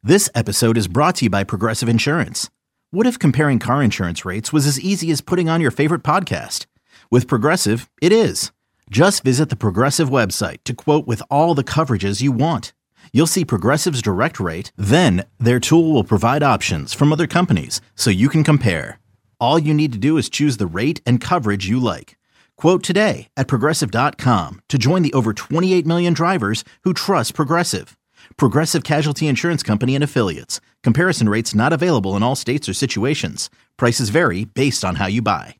This episode is brought to you by Progressive Insurance. What if comparing car insurance rates was as easy as putting on your favorite podcast? With Progressive, it is. Just visit the Progressive website to quote with all the coverages you want. You'll see Progressive's direct rate, then their tool will provide options from other companies so you can compare. All you need to do is choose the rate and coverage you like. Quote today at Progressive.com to join the over 28 million drivers who trust Progressive. Progressive Casualty Insurance Company and Affiliates. Comparison rates not available in all states or situations. Prices vary based on how you buy.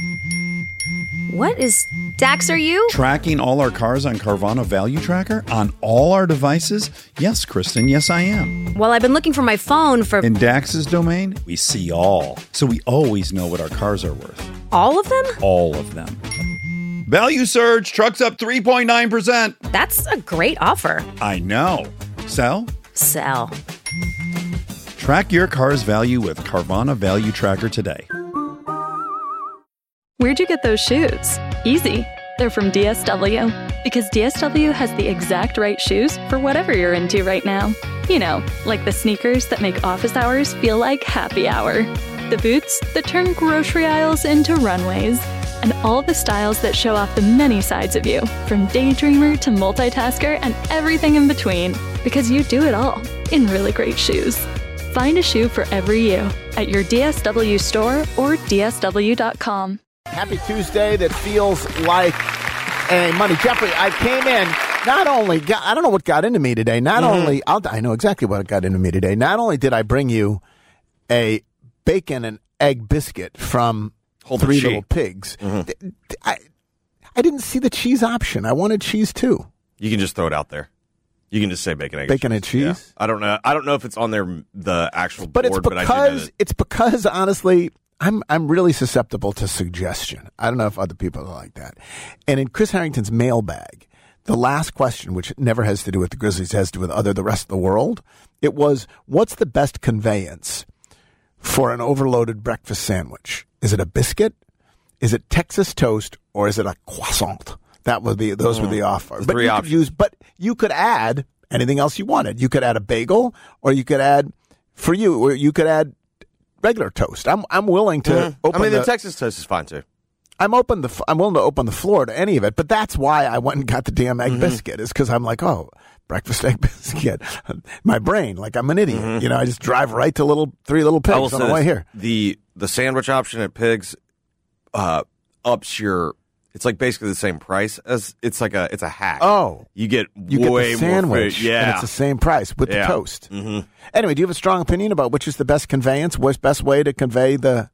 What is... Dax, are you? Tracking all our cars on Carvana Value Tracker on all our devices? Yes, Kristen, yes I am. Well, I've been looking for my phone for... In Dax's domain, we see all. So we always know what our cars are worth. All of them? All of them. Value surge, trucks up 3.9%. That's a great offer. I know. Sell? Sell. Track your car's value with Carvana Value Tracker today. Where'd you get those shoes? Easy. They're from DSW. Because DSW has the exact right shoes for whatever you're into right now. You know, like the sneakers that make office hours feel like happy hour. The boots that turn grocery aisles into runways. And all the styles that show off the many sides of you, from daydreamer to multitasker and everything in between. Because you do it all in really great shoes. Find a shoe for every you at your DSW store or DSW.com. Happy Tuesday that feels like a Monday. Jeffrey, I came in, not only, I don't know what got into me today. Not only, I know exactly what got into me today. Not only did I bring you a bacon and egg biscuit from Three Little Pigs, I didn't see the cheese option. I wanted cheese too. You can just throw it out there. You can just say bacon, egg, bacon and cheese. Yeah. I don't know if it's on there the actual but board, it's because honestly, I'm really susceptible to suggestion. I don't know if other people are like that. And in Chris Harrington's mailbag, the last question, which never has to do with the Grizzlies, has to do with the rest of the world, it was, what's the best conveyance for an overloaded breakfast sandwich? Is it a biscuit? Is it Texas toast? Or is it a croissant? Those were the offers. Three options. But you could add anything else you wanted. You could add a bagel, or you could add, you could add regular toast. I'm willing to open the Texas toast is fine too. I'm willing to open the floor to any of it, but that's why I went and got the damn egg biscuit, is because I'm like, breakfast egg biscuit. My brain, like I'm an idiot. You know, I just drive right to Three Little Pigs on the way here. The sandwich option at Pigs ups your. It's like basically the same price as it's a hack. Oh, you get the sandwich, more food. Yeah, and it's the same price with the toast. Anyway, do you have a strong opinion about which is the best conveyance? What's the best way to convey the?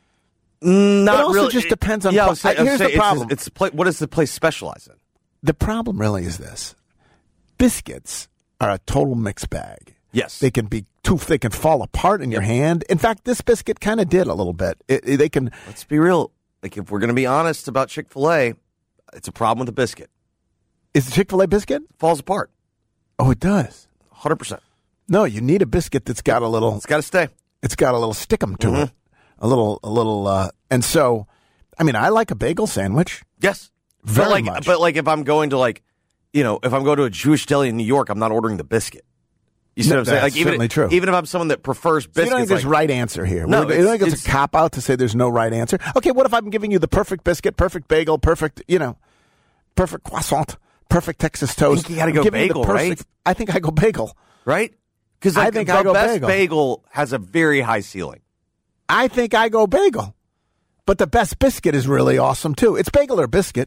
Not it also really. just depends on. Here's the problem. What does the place specialize in? The problem really is this: biscuits are a total mixed bag. Yes, they can be they can fall apart in your hand. In fact, this biscuit kind of did a little bit. They can. Let's be real. Like, if we're going to be honest about Chick-fil-A, it's a problem with the biscuit. Is the Chick-fil-A biscuit? Falls apart. Oh, it does. 100%. No, you need a biscuit that's got a little... It's got to stay. It's got a little stickum to it. A little, and so, I mean, I like a bagel sandwich. Yes. Very much. But if I'm going to if I'm going to a Jewish deli in New York, I'm not ordering the biscuit. You see what I'm saying? That's certainly true. Even if I'm someone that prefers biscuits. So you don't think there's right answer here? No. You don't think it's a cop-out to say there's no right answer? Okay, what if I'm giving you the perfect biscuit, perfect bagel, perfect croissant, perfect Texas toast? I think you got to go bagel, right? I think I go bagel. Right? Because I think I go best bagel. Bagel has a very high ceiling. I think I go bagel. But the best biscuit is really awesome, too. It's bagel or biscuit.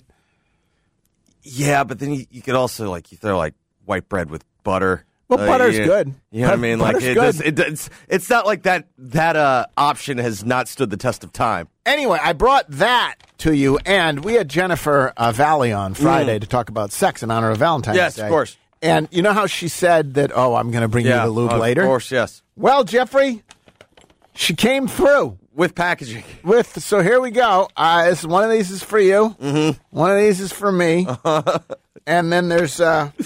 Yeah, but then you could also, you throw, white bread with butter. Well, butter's good. You know what I mean? It's not like that option has not stood the test of time. Anyway, I brought that to you, and we had Jennifer Valley on Friday to talk about sex in honor of Valentine's Day. Yes, of course. And you know how she said that, I'm going to bring you the lube later? Of course, yes. Well, Jeffrey, she came through. With packaging. So here we go. One of these is for you. One of these is for me. And then there's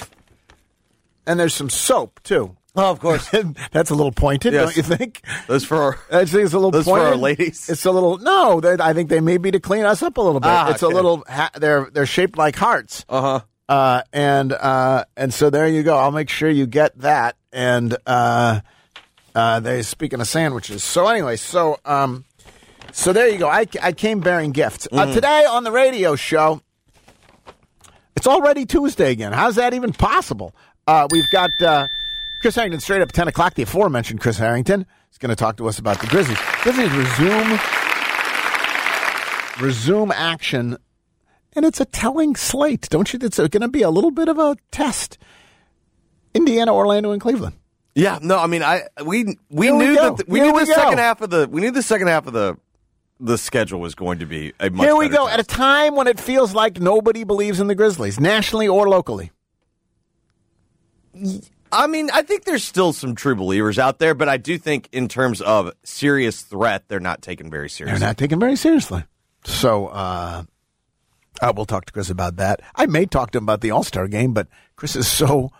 some soap, too. Oh, of course. That's a little pointed, don't you think? Those for our, I think it's a little those pointed. for our ladies. It's a little. No, I think they may be to clean us up a little bit. It's okay. A little. They're shaped like hearts. And so there you go. I'll make sure you get that. And Speaking of sandwiches. So anyway, so there you go. I came bearing gifts. Today on the radio show, it's already Tuesday again. How's that even possible? We've got Chris Harrington straight up 10 o'clock, the aforementioned Chris Harrington. He's going to talk to us about the Grizzlies. Grizzlies resume action, and it's a telling slate, don't you? It's going to be a little bit of a test. Indiana, Orlando, and Cleveland. Yeah, no, I mean, we knew the second half of the schedule was going to be a much Here we better go test. at a time when it feels like nobody believes in the Grizzlies, nationally or locally. I mean, I think there's still some true believers out there, but I do think in terms of serious threat, they're not taken very seriously. They're not taken very seriously. So we'll talk to Chris about that. I may talk to him about the All-Star game, but Chris is so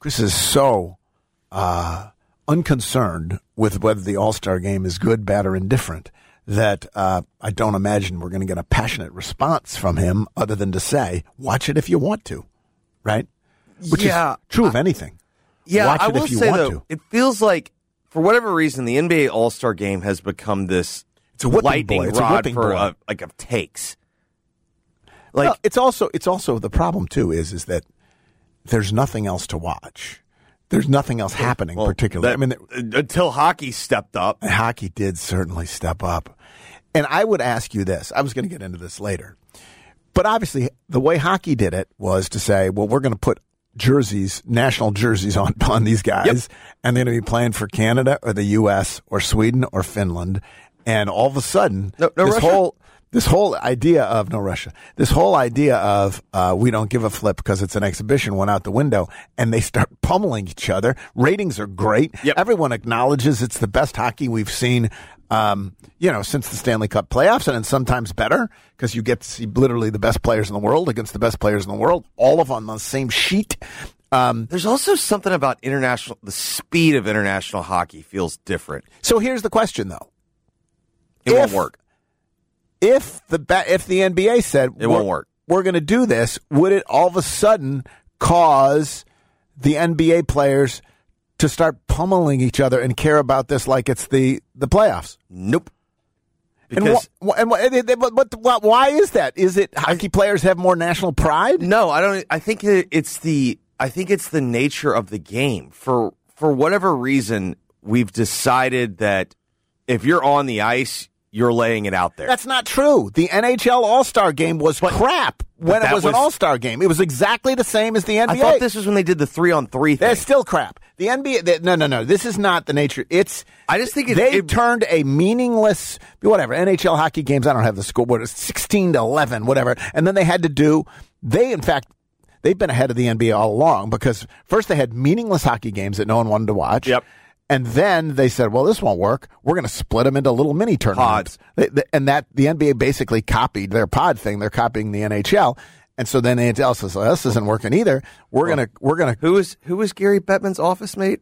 unconcerned with whether the All-Star game is good, bad, or indifferent that I don't imagine we're going to get a passionate response from him other than to say, watch it if you want to, right? Which is true of anything. Yeah, watch I it will if you say, want though, to. it feels like, for whatever reason, the NBA All-Star game has become this It's a whipping lightning boy. It's a rod whipping for boy. of takes. Well, it's also the problem too is that there's nothing else to watch. There's nothing else happening particularly. Until hockey stepped up. Hockey did certainly step up. And I would ask you this. I was going to get into this later. But obviously, the way hockey did it was to say, well, we're going to put national jerseys on these guys, and they're going to be playing for Canada or the U.S. or Sweden or Finland. And all of a sudden, this whole idea of we don't give a flip because it's an exhibition went out the window, and they start pummeling each other. Ratings are great. Yep. Everyone acknowledges it's the best hockey we've seen, since the Stanley Cup playoffs, and sometimes better because you get to see literally the best players in the world against the best players in the world, all of on the same sheet. There's also something about the speed of international hockey feels different. So here's the question, though. It won't work. If the NBA said it won't work, we're going to do this, would it all of a sudden cause the NBA players to start pummeling each other and care about this like it's the playoffs? Nope. Because why is that? Is it hockey players have more national pride? No, I don't. I think it's the nature of the game. For whatever reason, we've decided that if you're on the ice, you're laying it out there. That's not true. The NHL All-Star game was crap when it was an All-Star game. It was exactly the same as the NBA. I thought this was when they did the 3-on-3 thing. That's still crap. The NBA, no. This is not the nature. I just think they turned a meaningless, whatever, NHL hockey games, I don't have the score, but it's 16-11, whatever. And then they had to they've been ahead of the NBA all along because first they had meaningless hockey games that no one wanted to watch. Yep. And then they said, well, this won't work. We're going to split them into little mini tournaments. And that the NBA basically copied their pod thing. They're copying the NHL. And so then the NHL says, well, this isn't working either. We're going to. Who was Gary Bettman's office mate?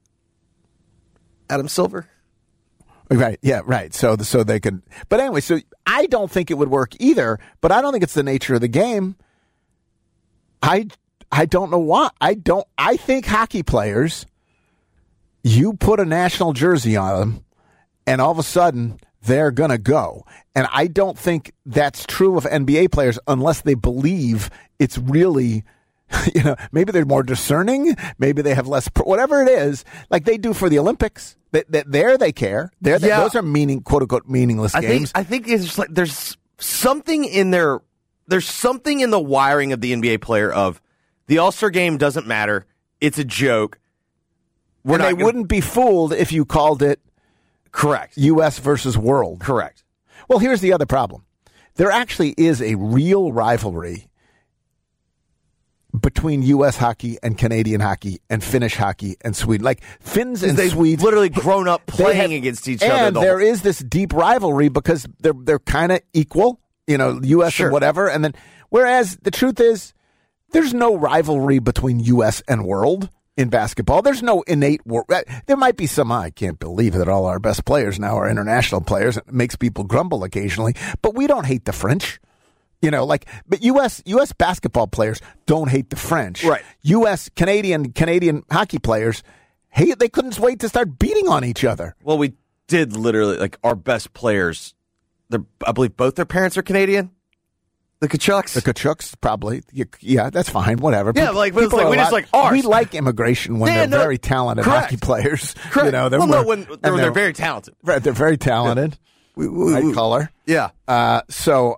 Adam Silver. Right. Yeah. Right. So they could. But anyway, so I don't think it would work either. But I don't think it's the nature of the game. I don't know why. I think hockey players. You put a national jersey on them, and all of a sudden, they're going to go. And I don't think that's true of NBA players unless they believe it's really, maybe they're more discerning. Maybe they have less, whatever it is, like they do for the Olympics. There they care. Those are quote unquote, meaningless games. I think it's just like there's something in there. There's something in the wiring of the NBA player of the All-Star game doesn't matter. It's a joke. They wouldn't be fooled if you called it correct U.S. versus world. Correct. Well, here's the other problem. There actually is a real rivalry between U.S. hockey and Canadian hockey and Finnish hockey and Sweden. Like Finns and Swedes, literally grown up playing against each other. And there is this deep rivalry because they're kind of equal, U.S. and whatever. And then, whereas the truth is, there's no rivalry between U.S. and world. In basketball, there's no innate war. There might be some, I can't believe that all our best players now are international players. It makes people grumble occasionally, but we don't hate the French. But U.S. basketball players don't hate the French. Right. Canadian hockey players Hey, they couldn't wait to start beating on each other. Well, we did literally, like, our best players, I believe both their parents are Canadian. The Kachucks? The Kachucks, probably. Yeah, that's fine. Whatever. Yeah, like, we just like ours. We like immigration when they're very talented hockey players. Correct. You know, when they're very talented. Right, they're very talented. White collar. Yeah. So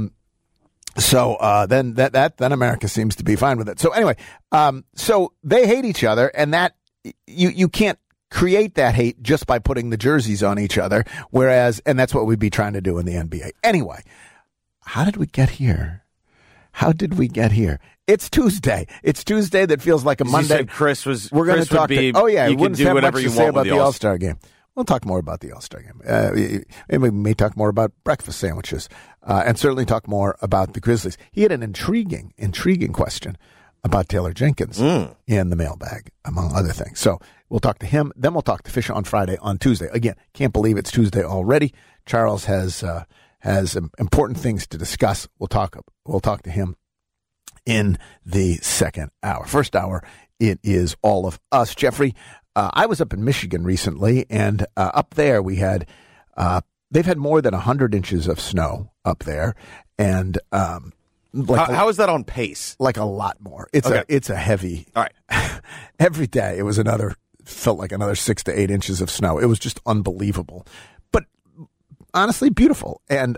then America seems to be fine with it. So anyway, so they hate each other, and that you can't create that hate just by putting the jerseys on each other. And that's what we'd be trying to do in the NBA. Anyway. How did we get here? It's Tuesday. It's Tuesday that feels like a Monday. You said We're going to talk. You wouldn't do have whatever much you to say want about with the All-Star game. We'll talk more about the All-Star game. And we may talk more about breakfast sandwiches, and certainly talk more about the Grizzlies. He had an intriguing question about Taylor Jenkins in the mailbag, among other things. So we'll talk to him. Then we'll talk to Fisher on Friday, on Tuesday. Again, can't believe it's Tuesday already. Charles has important things to discuss. We'll talk to him in the second hour. First hour, it is all of us. Jeffrey, I was up in Michigan recently, and up there we had they've had more than 100 inches of snow up there, and how is that on pace? Like a lot more. It's a heavy. All right. Every day it was felt like another 6 to 8 inches of snow. It was just unbelievable. Honestly, beautiful, and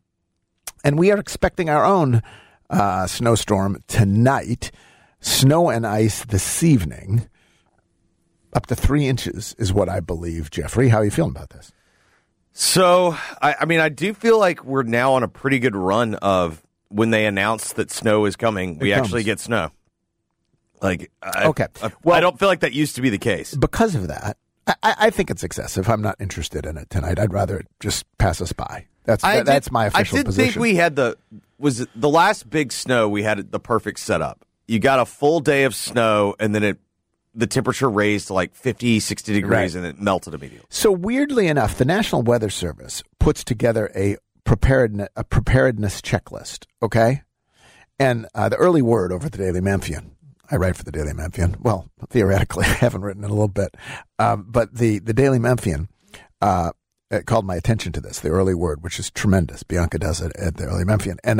we are expecting our own snowstorm tonight. Snow and ice this evening, up to 3 inches is what I believe. Jeffrey, how are you feeling about this? So, I do feel like we're now on a pretty good run of when they announce that snow is coming, we actually get snow. Like, I don't feel like that used to be the case. Because of that. I think it's excessive. I'm not interested in it tonight. I'd rather it just pass us by. That's my official position. I did think we had the last big snow, we had the perfect setup. You got a full day of snow, and then the temperature raised to like 50, 60 degrees, and it melted immediately. So weirdly enough, the National Weather Service puts together a preparedness checklist, okay? And the early word over at the Daily Memphian. I write for the Daily Memphian. Well, theoretically, I haven't written in a little bit. But the Daily Memphian called my attention to this, the early word, which is tremendous. Bianca does it at the Early Memphian. And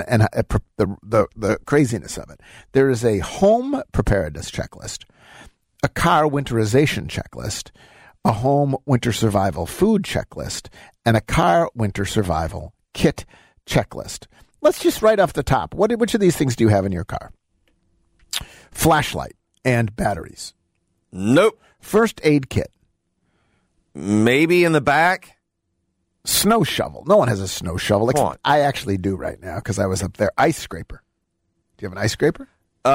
the craziness of it. There is a home preparedness checklist, a car winterization checklist, a home winter survival food checklist, and a car winter survival kit checklist. Let's just right off the top. Which of these things do you have in your car? Flashlight and batteries. Nope. First aid kit. Maybe in the back. Snow shovel. No one has a snow shovel. Come on. I actually do right now because I was up there. Ice scraper. Do you have an ice scraper?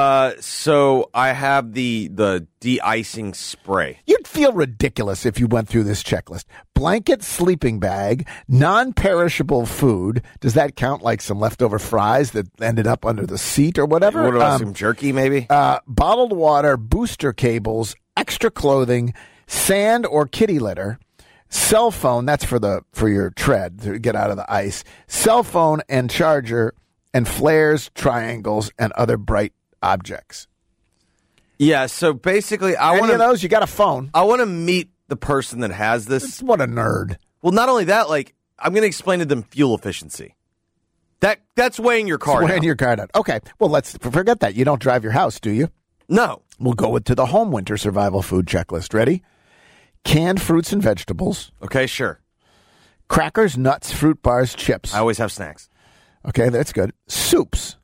So I have the de-icing spray. You'd feel ridiculous if you went through this checklist. Blanket, sleeping bag, non-perishable food. Does that count like some leftover fries that ended up under the seat or whatever? What about some jerky maybe? Bottled water, booster cables, extra clothing, sand or kitty litter, cell phone, that's for your tread to get out of the ice, cell phone and charger, and flares, triangles, and other bright objects. Yeah, so basically, Any of those? You got a phone. I want to meet the person that has this. What a nerd. Well, not only that, like, I'm going to explain to them fuel efficiency. That's weighing your car down. Weighing your car down. Okay, well, let's forget that. You don't drive your house, do you? No. We'll go to the home winter survival food checklist. Ready? Canned fruits and vegetables. Okay, sure. Crackers, nuts, fruit bars, chips. I always have snacks. Okay, that's good. Soups.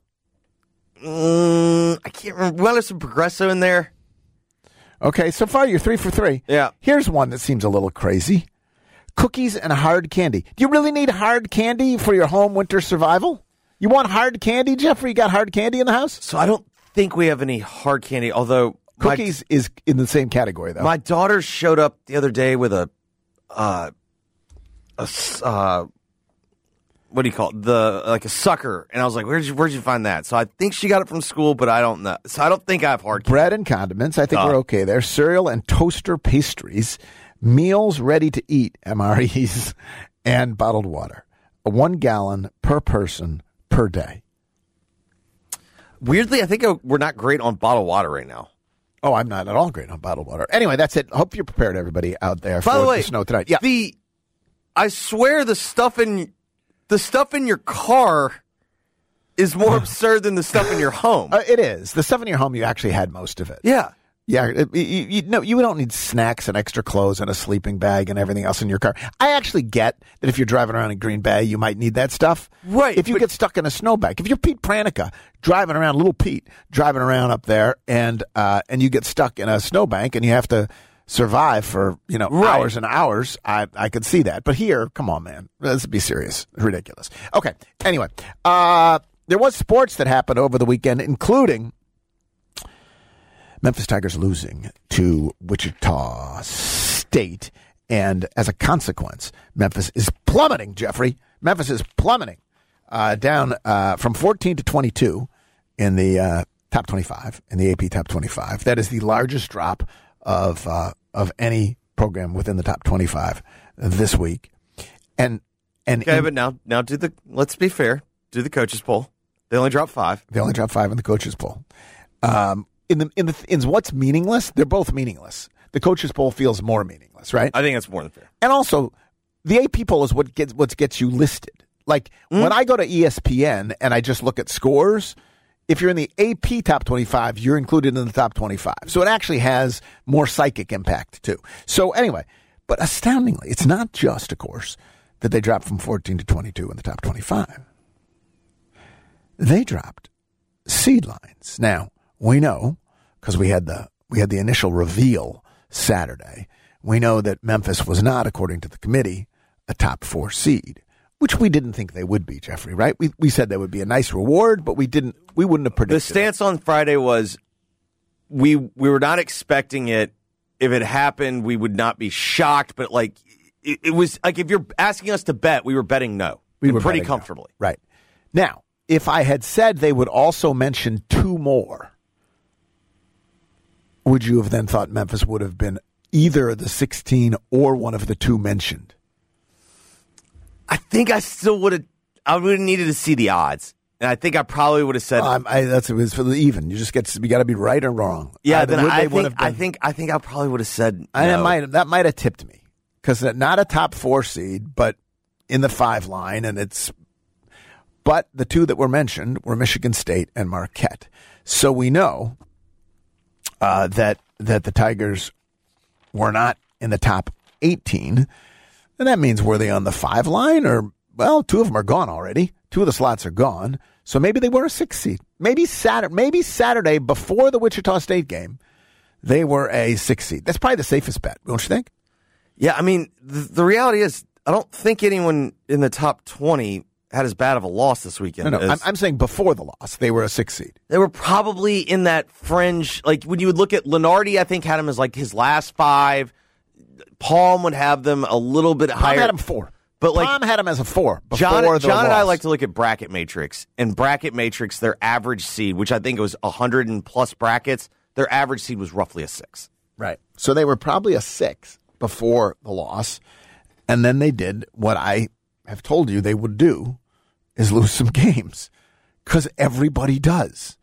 I can't remember. We want some Progresso in there. Okay, so far you're 3 for 3. Yeah. Here's one that seems a little crazy. Cookies and hard candy. Do you really need hard candy for your home winter survival? You want hard candy, Jeffrey? You got hard candy in the house? So I don't think we have any hard candy, although... Cookies is in the same category, though. My daughter showed up the other day with a what do you call it? Like a sucker. And I was like, where'd you find that? So I think she got it from school, but I don't know. So I don't think I have hard candy. Bread and condiments. I think we're okay there. Cereal and toaster pastries. Meals ready to eat, MREs, and bottled water. 1 gallon per person per day. Weirdly, I think we're not great on bottled water right now. Oh, I'm not at all great on bottled water. Anyway, that's it. Hope you're prepared, everybody out there, for the snow tonight. Yeah. I swear the stuff in your car is more absurd than the stuff in your home. It is. The stuff in your home, you actually had most of it. Yeah. Yeah, you don't need snacks and extra clothes and a sleeping bag and everything else in your car. I actually get that if you're driving around in Green Bay, you might need that stuff. Right. If you get stuck in a snowbank, if you're Pete Pranica driving around, little Pete driving around up there, and you get stuck in a snowbank and you have to survive for hours and hours, I could see that. But here, come on, man, let's be serious. Ridiculous. Okay. Anyway, there was sports that happened over the weekend, including Memphis Tigers losing to Wichita State. And as a consequence, Memphis is plummeting, Jeffrey. Memphis is plummeting down from 14 to 22 in the top 25, in the AP top 25. That is the largest drop of any program within the top 25 this week. But now let's be fair. Do the coaches poll. They only dropped 5. They only dropped 5 in the coaches poll. In what's meaningless, they're both meaningless. The coaches poll feels more meaningless, right? I think that's more than fair. And also, the AP poll is what gets you listed. Like when I go to ESPN and I just look at scores, if you're in the AP top 25, you're included in the top 25. So it actually has more psychic impact too. So anyway, but astoundingly, it's not just, of course, that they dropped from 14 to 22 in the top 25. They dropped seed lines. Now, we know, because we had the initial reveal Saturday, we know that Memphis was not, according to the committee, a top 4 seed, which we didn't think they would be, Jeffrey, right? We said that would be a nice reward, but we wouldn't have predicted the stance on Friday was we were not expecting it. If it happened, we would not be shocked, but it was like if you're asking us to bet, we were betting no. We were pretty comfortably. No. Right. Now, if I had said they would also mention 2 more, would you have then thought Memphis would have been either the 16 or one of the 2 mentioned? I think I still would have. I would have needed to see the odds, and I think I probably would have said it was for the even. You got to be right or wrong. Yeah, then I think I probably would have said. And that might have tipped me because not a top 4 seed, but in the 5 line, and but the 2 that were mentioned were Michigan State and Marquette. So we know that the Tigers were not in the top 18. And that means, were they on the 5 line? Or, well, 2 of them are gone already. 2 of the slots are gone. So maybe they were a 6 seed. Maybe Saturday before the Wichita State game, they were a 6 seed. That's probably the safest bet, don't you think? Yeah, I mean, the reality is, I don't think anyone in the top 20 had as bad of a loss this weekend. No, I'm saying before the loss, they were a 6 seed. They were probably in that fringe. Like, when you would look at Lenardi, I think had him as like his last 5. Palm would have them a little bit higher. Palm had him 4. But Palm had him as a 4 before John the loss. and I like to look at Bracket Matrix. And Bracket Matrix, their average seed, which I think it was 100 and plus brackets, their average seed was roughly a 6. Right. So they were probably a 6 before the loss. And then they did what I have told you they would do, is lose some games. Because everybody does.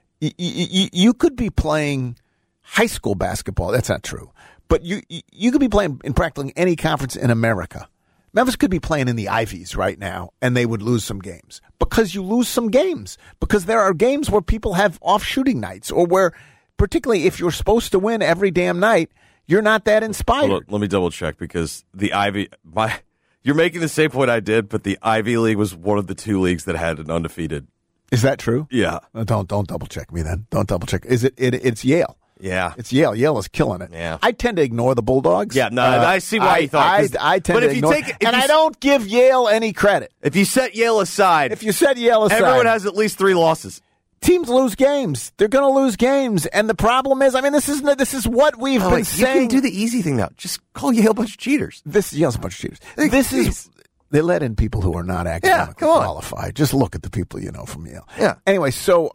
You could be playing high school basketball. That's not true. But you could be playing in practically any conference in America. Memphis could be playing in the Ivies right now, and they would lose some games. Because you lose some games. Because there are games where people have off shooting nights, or where, particularly if you're supposed to win every damn night, you're not that inspired. Hold on, let me double check, because the Ivy, you're making the same point I did, but the Ivy League was one of the 2 leagues that had an undefeated. Is that true? Yeah. Don't double check me then. Don't double check. It's Yale. Yeah. It's Yale. Yale is killing it. Yeah. I tend to ignore the Bulldogs. Yeah, no, I see why you thought. I tend to ignore. I don't give Yale any credit. If you set Yale aside. Everyone has at least 3 losses. Teams lose games. They're going to lose games. And the problem is, I mean, this is what we've been saying. You can do the easy thing now. Just call Yale a bunch of cheaters. Yale's a bunch of cheaters. They let in people who are not academically qualified. Just look at the people you know from Yale. Yeah. Anyway, so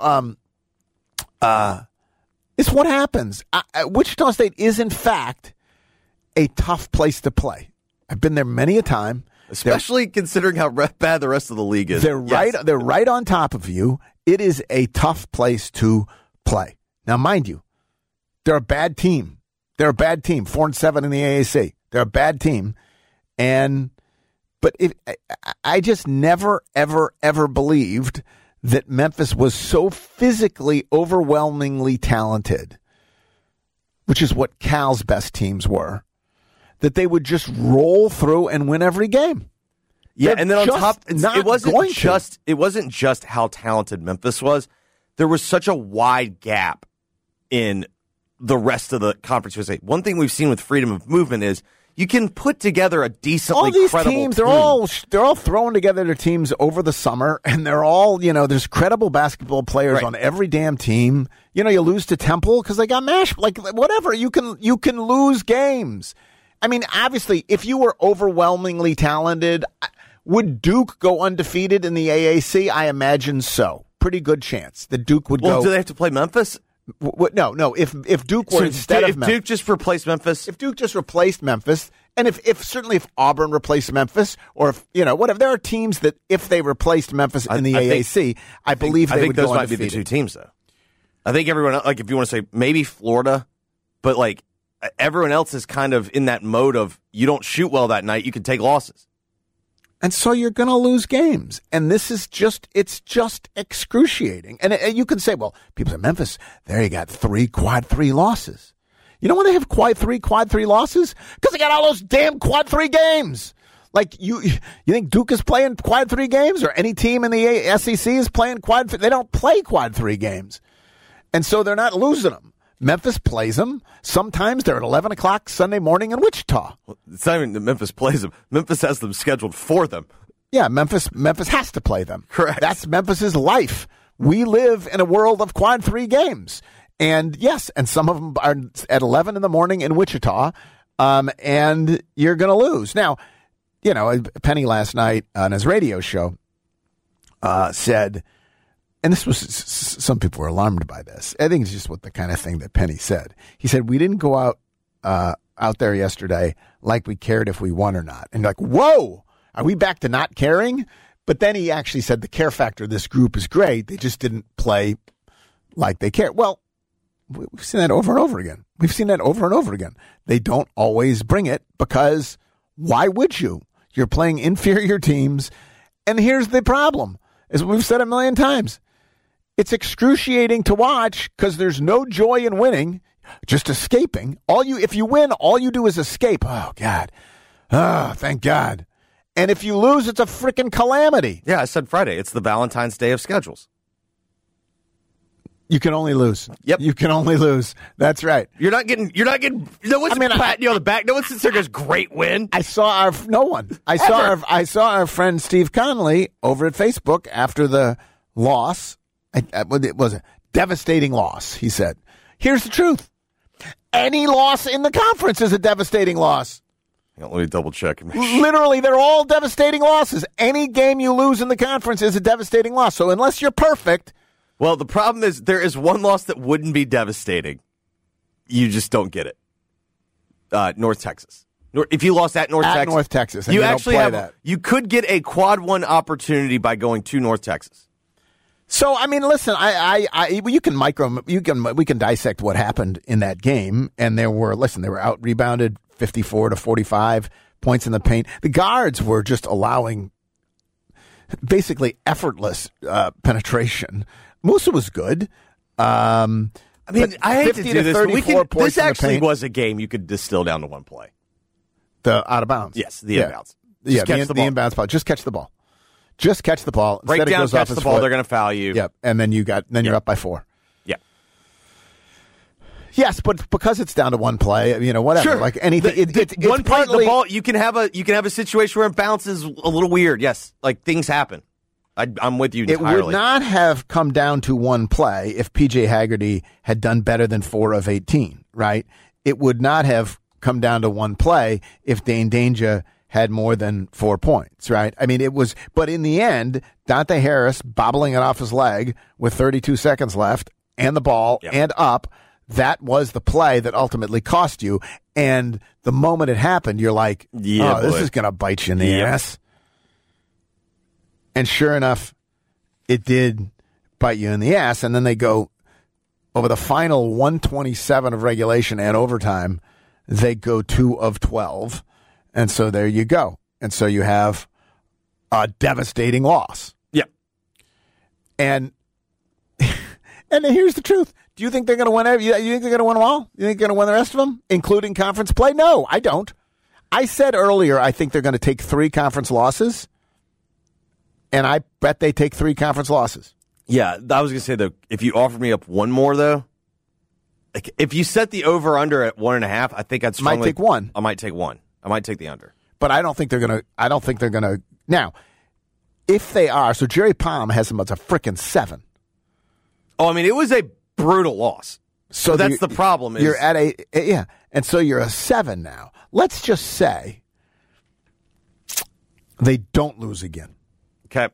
it's what happens. Wichita State is, in fact, a tough place to play. I've been there many a time. Especially considering how bad the rest of the league is. They're right on top of you. It is a tough place to play. Now, mind you, They're a bad team. 4-7 in the AAC. They're a bad team. But I just never, ever, ever believed that Memphis was so physically overwhelmingly talented, which is what Cal's best teams were, that they would just roll through and win every game. Yeah, and then on top, it wasn't just how talented Memphis was. There was such a wide gap in the rest of the Conference USA. One thing we've seen with freedom of movement is you can put together a decently credible teams. team. They're all throwing together their teams over the summer, and they're all, there's credible basketball players on every damn team. You lose to Temple because they got mashed. Like whatever, you can lose games. I mean, obviously, if you were overwhelmingly talented, would Duke go undefeated in the AAC? I imagine so. Pretty good chance that Duke would go. Well, do they have to play Memphis? No. If Duke were instead of Memphis, Duke just replaced Memphis. If Duke just replaced Memphis, and if Auburn replaced Memphis, or if whatever, there are teams that if they replaced Memphis in the AAC, I believe they would go undefeated. Those might be the two teams, though. I think everyone, like if you want to say maybe Florida, but like everyone else is kind of in that mode of you don't shoot well that night, you can take losses. And so you're going to lose games. And this is it's just excruciating. And you can say, well, people say Memphis, there you got 3 quad 3 losses. You know why they have quad 3 losses? Because they got all those damn quad 3 games. Like you think Duke is playing quad 3 games or any team in the SEC is playing quad 3? They don't play quad 3 games. And so they're not losing them. Memphis plays them. Sometimes they're at 11 o'clock Sunday morning in Wichita. Well, it's not even that Memphis plays them. Memphis has them scheduled for them. Yeah, Memphis has to play them. Correct. That's Memphis's life. We live in a world of quad 3 games. And yes, and some of them are at 11 in the morning in Wichita, and you're going to lose. Now, Penny last night on his radio show said, and this was, some people were alarmed by this. I think it's just what the kind of thing that Penny said. He said, we didn't go out there yesterday like we cared if we won or not. And like, whoa, are we back to not caring? But then he actually said the care factor of this group is great. They just didn't play like they care. Well, we've seen that over and over again. They don't always bring it because why would you? You're playing inferior teams. And here's the problem, as we've said a million times. It's excruciating to watch because there's no joy in winning, just escaping. If you win, all you do is escape. Oh, God. Oh, thank God. And if you lose, it's a freaking calamity. Yeah, I said Friday. It's the Valentine's Day of schedules. You can only lose. Yep. You can only lose. That's right. You're not getting, no one's patting you on the back. No one sits there and goes, great win. I saw our friend Steve Connolly over at Facebook after the loss. It was a devastating loss, he said. Here's the truth. Any loss in the conference is a devastating loss. Let me double check. And make sure. Literally, they're all devastating losses. Any game you lose in the conference is a devastating loss. So unless you're perfect. Well, the problem is there is one loss that wouldn't be devastating. You just don't get it. North Texas. If you lost at North Texas, and you actually have that. You could get a quad 1 opportunity by going to North Texas. So I mean, listen, we can dissect what happened in that game, and they were out rebounded 54-45 points in the paint. The guards were just allowing basically effortless penetration. Musa was good. I hate to do this, but this actually was a game you could distill down to one play. The out of bounds. Yes, the inbounds. Yeah, the inbounds ball. Just catch the ball. Just catch the ball. Break down, catch the ball. They're going to foul you. Yep, and then you're up by 4. Yep. Yes, but because it's down to one play, whatever. Sure. Like anything, one part of the ball, you can have a situation where it bounces a little weird. Yes, like things happen. I'm with you entirely. It would not have come down to one play if P.J. Haggerty had done better than 4 of 18, right? It would not have come down to one play if Dane Danger had more than 4 points, right? I mean, but in the end, Dante Harris bobbling it off his leg with 32 seconds left and the ball and up, that was the play that ultimately cost you. And the moment it happened, you're like, this is going to bite you in the ass. And sure enough, it did bite you in the ass. And then they go over the final 127 of regulation and overtime, they go 2 of 12. And so there you go. And so you have a devastating loss. Yeah. And here's the truth. Do you think they're going to win? You think they're going to win them all? You think they're going to win the rest of them, including conference play? No, I don't. I said earlier I think they're going to take 3 conference losses, and I bet they take 3 conference losses. Yeah, I was going to say, though, if you offered me up one more, though, like if you set the over-under at 1.5, I think I'd strongly... Might take 1. I might take 1. I might take the under. But I don't think they're going to... Now, if they are, so Jerry Palm has them as a frickin' 7. Oh, I mean, it was a brutal loss. So that's the problem. You're at a... Yeah, and so you're a 7 now. Let's just say they don't lose again. Okay.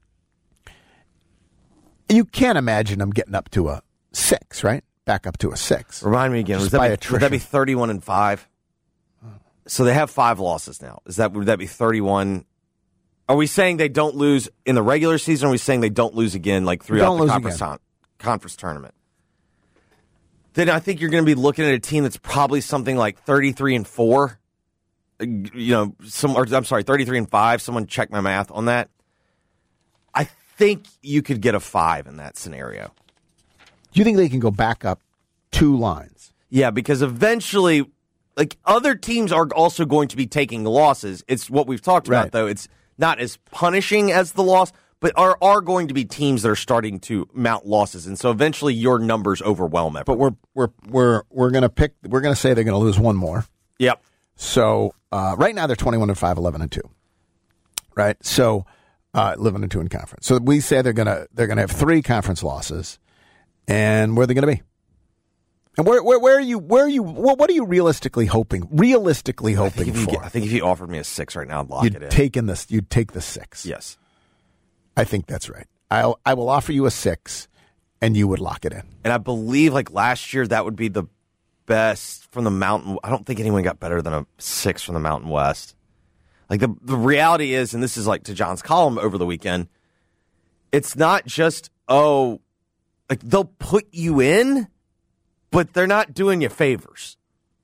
You can't imagine them getting up to a 6, right? Back up to a 6. Remind me again. Would that be 31-5? So they have 5 losses now. Would that be 31? Are we saying they don't lose in the regular season? Or are we saying they don't lose again, like throughout the conference tournament? Then I think you're going to be looking at a team that's probably something like 33-4. I'm sorry, 33-5. Someone check my math on that. I think you could get a 5 in that scenario. Do you think they can go back up 2 lines? Yeah, because eventually, like, other teams are also going to be taking losses. It's what we've talked about, though. It's not as punishing as the loss, but are going to be teams that are starting to mount losses, and so eventually your numbers overwhelm everyone. But we're going to say they're going to lose 1 more. Yep. So right now they're 21-5, 11-2. Right. So 11-2 in conference. So we say they're going to have 3 conference losses, and where are they going to be? And where are you? What are you realistically hoping? For? I think if you offered me a 6 right now, I'd lock it in. You'd take the 6. Yes. I think that's right. I will offer you a 6, and you would lock it in. And I believe, like last year, that would be the best from the Mountain. I don't think anyone got better than a 6 from the Mountain West. Like the reality is, and this is like to John's column over the weekend, it's not just like they'll put you in, but they're not doing you favors.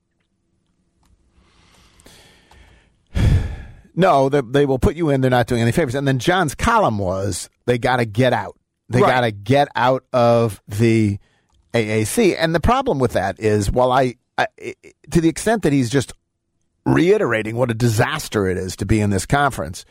No, they will put you in. They're not doing any favors. And then John's column was they got to get out. They got to get out of the AAC. And the problem with that is, while I to the extent that he's just reiterating what a disaster it is to be in this conference,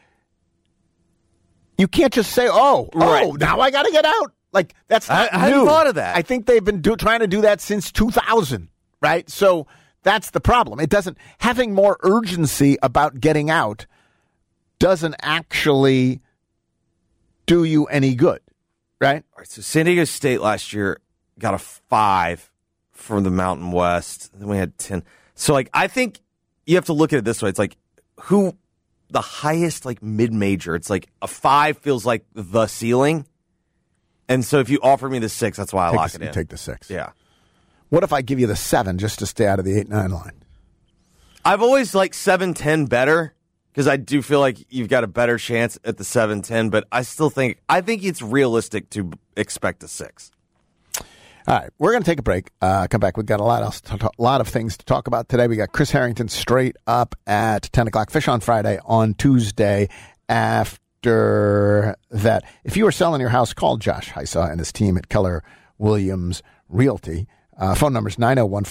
you can't just say, now I got to get out. Like, that's not new. I hadn't thought of that. I think they've been trying to do that since 2000, right? So that's the problem. It doesn't, having more urgency about getting out doesn't actually do you any good, right? All right, so San Diego State last year got a 5 from the Mountain West. Then we had 10. So, like, I think you have to look at it this way. It's like, who the highest, like, mid-major, it's like a 5 feels like the ceiling. And so if you offer me the 6, that's why I lock it in. Take the 6. Yeah. What if I give you the 7 just to stay out of the 8-9 line? I've always liked 7-10 better because I do feel like you've got a better chance at the 7-10, but I think it's realistic to expect a 6. All right, we're going to take a break. Come back. We've got a lot of things to talk about today. We got Chris Harrington straight up at 10 o'clock. Fish on Friday. On Tuesday after that. If you are selling your house, call Josh Hysaw and his team at Keller Williams Realty. Phone number is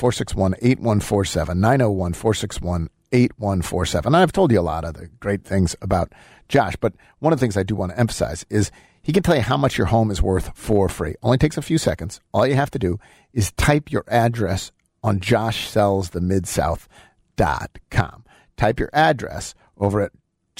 901-461-8147, 901-461-8147. And I've told you a lot of the great things about Josh, but one of the things I do want to emphasize is he can tell you how much your home is worth for free. Only takes a few seconds. All you have to do is type your address on joshsellsthemidsouth.com. Type your address over at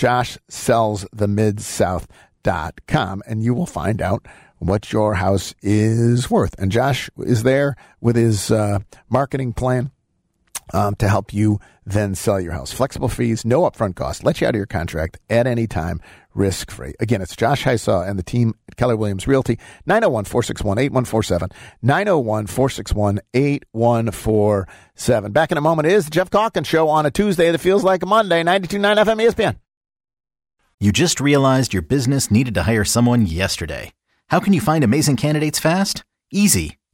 joshsellsthemidsouth.com, and you will find out what your house is worth. And Josh is there with his marketing plan to help you then sell your house. Flexible fees, no upfront cost, let you out of your contract at any time, risk-free. Again, it's Josh Hysaw and the team at Keller Williams Realty, 901-461-8147, 901-461-8147. Back in a moment is the Jeff Calkins Show on a Tuesday that feels like a Monday, 92.9 FM ESPN. You just realized your business needed to hire someone yesterday. How can you find amazing candidates fast? Easy.